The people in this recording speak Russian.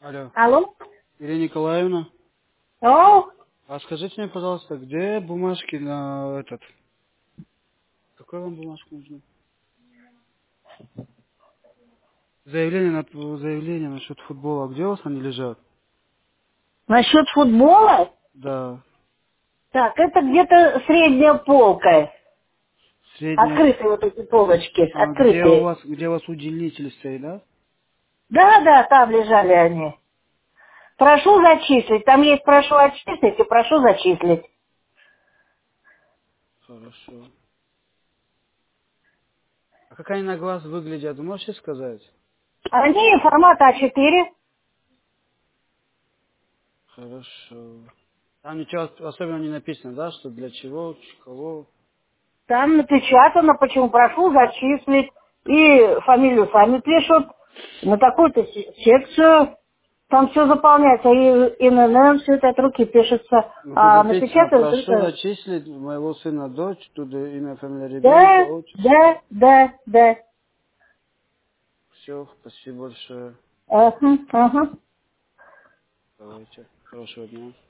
Алло, Алло? Ирина Николаевна, О, а скажите мне, пожалуйста, где бумажки на этот? Какой вам бумажку нужно? Заявление насчет футбола. Где у вас они лежат? насчет футбола? Да, Так, это где-то средняя полка. средняя. Открытые вот эти полочки, А открытые. где у вас уделитель стоит, да? Да, да, там лежали они. Прошу зачислить. Там есть прошу отчислить и прошу зачислить. Хорошо. А как они на глаз выглядят, вы можете сказать? Они формат А4. Хорошо. Там ничего особенного не написано, да, что для чего, кого? Там напечатано, почему прошу зачислить. И фамилию сами пишут. На такую-то секцию. Там все заполняется. И ИНН, все это от руки пишется. Ну тут А написано, напечатано прошу только... зачислить моего сына, дочь, туда имя, фамилия ребенка, Да, отчество. да, да, да. Все, спасибо большое. Ага, ага. Давайте. Хорошего дня.